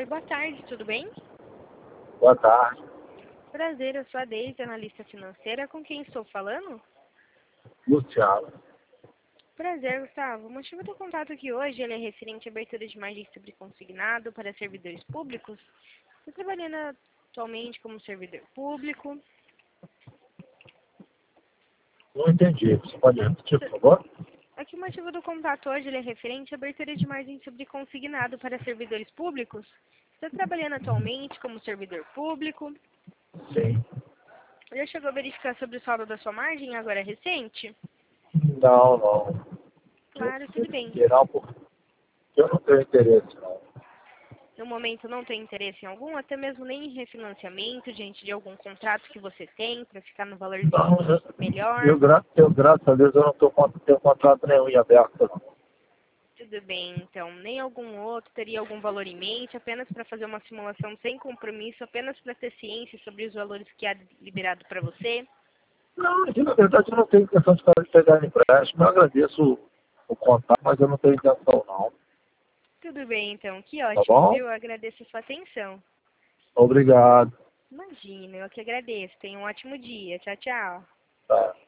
Oi, boa tarde, tudo bem? Boa tarde. Prazer, eu sou a Deise, analista financeira. Com quem estou falando? Luciano. Prazer, Gustavo. O motivo do contato aqui hoje ele é referente à abertura de margem sobre consignado para servidores públicos. Estou trabalhando atualmente como servidor público. Não entendi. Você pode repetir, por favor? Aqui o motivo do contato hoje ele é referente à abertura de margem sobre consignado para servidores públicos. Estou trabalhando atualmente como servidor público. Sim. Já chegou a verificar sobre o saldo da sua margem agora recente? Não. Claro, tudo bem. Geral, porque eu não tenho interesse, não. No momento não tem interesse em algum, até mesmo nem em refinanciamento, diante de algum contrato que você tem, para ficar no valorzinho Não, melhor. graças a Deus, eu não tenho contrato nenhum em aberto, não. Tudo bem, então, nem algum outro teria algum valor em mente, apenas para fazer uma simulação sem compromisso, apenas para ter ciência sobre os valores que há liberado para você. Não, na verdade, eu não tenho intenção de pegar empréstimo. Eu agradeço o contato, mas eu não tenho intenção, não. Tudo bem, então, que Tá ótimo, bom? viu? Eu agradeço a sua atenção. Obrigado. Imagina, eu que agradeço. Tenha um ótimo dia. Tchau, tchau. Tá.